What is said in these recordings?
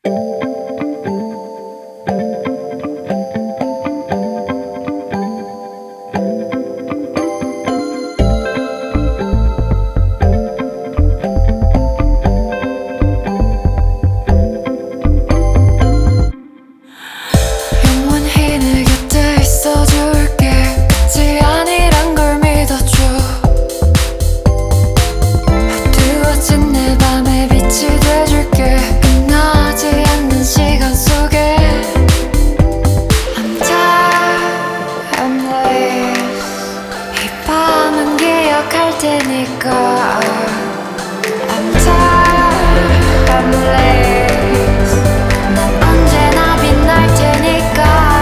할 테니까 I'm tired, I'm late. 난 언제나 빛날 테니까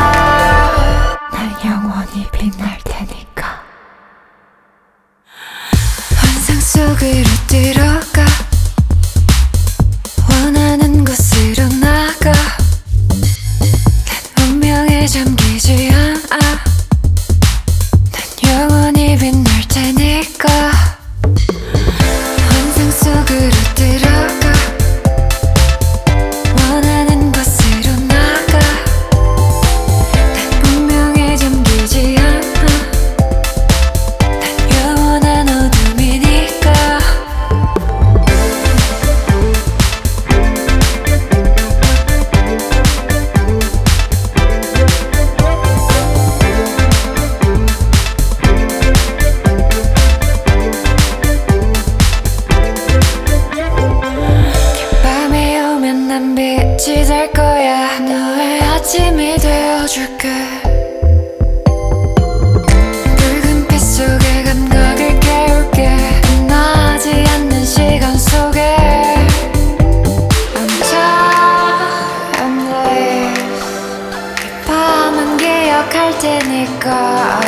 난 영원히 빛날 테니까 환상 속으로 들어가 원하는 곳으로 나가 난 운명에 잠기지 않아 난 영원히 빛날 테니까 환상 속으로 들어가 원하는 곳으로 나가 난 운명에 잠기지 않아 난 영원한 어둠이니까 난 빛이 될 거야 너의 아침이 되어줄게 붉은빛 속에 감각을 깨울게 빛나지 않는 시간 속에 I'm tired, I'm late. 이 밤은 기억할 테니까